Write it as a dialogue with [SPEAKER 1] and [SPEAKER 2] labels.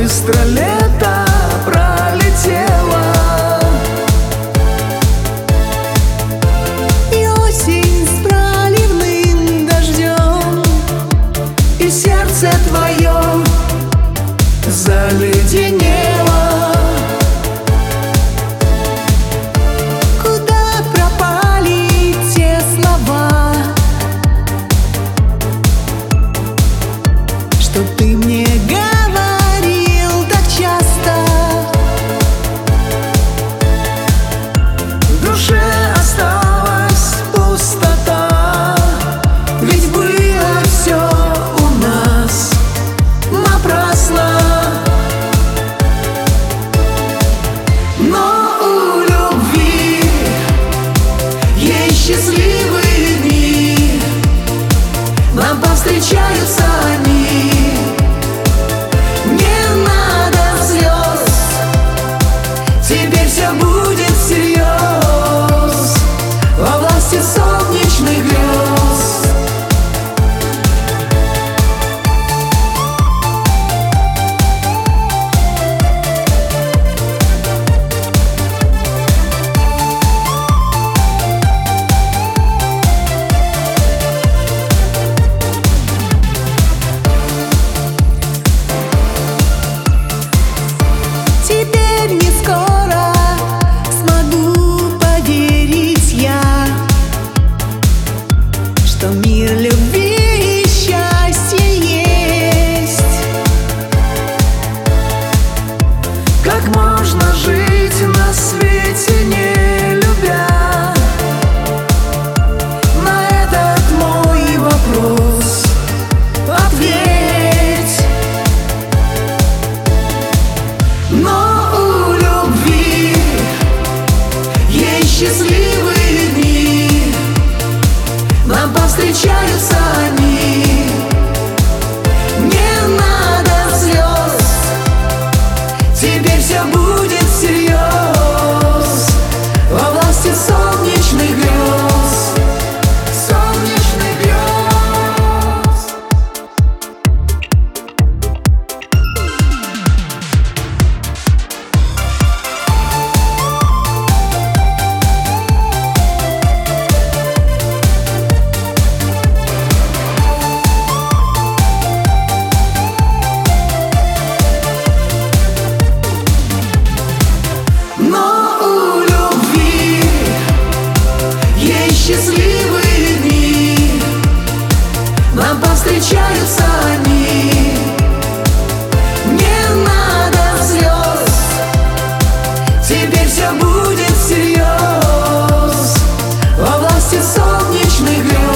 [SPEAKER 1] быстро лето пролетело,
[SPEAKER 2] и осень с проливным дождем,
[SPEAKER 1] и сердце твое заледенело.
[SPEAKER 2] куда пропали те слова, что ты мне говорил так часто?
[SPEAKER 1] В душе осталась пустота, ведь было все у нас напрасно. Но у любви есть счастливые дни, нам повстречаются они. Не надо слез, теперь все будет всерьез, во власти солнечных грез.
[SPEAKER 2] Теперь не скоро смогу поверить я, что мир любви и счастья есть.
[SPEAKER 1] Как можно жить на свете, не любя? На этот мой вопрос ответь. Но у любви есть счастливые дни, нам повстречаются они. Не надо слез, теперь все будет всерьез, во власти солнечных грез. Солнечных грез. Но у любви есть счастливые дни, нам повстречаются они. Не надо слез, теперь все будет всерьез, во власти солнечных грез.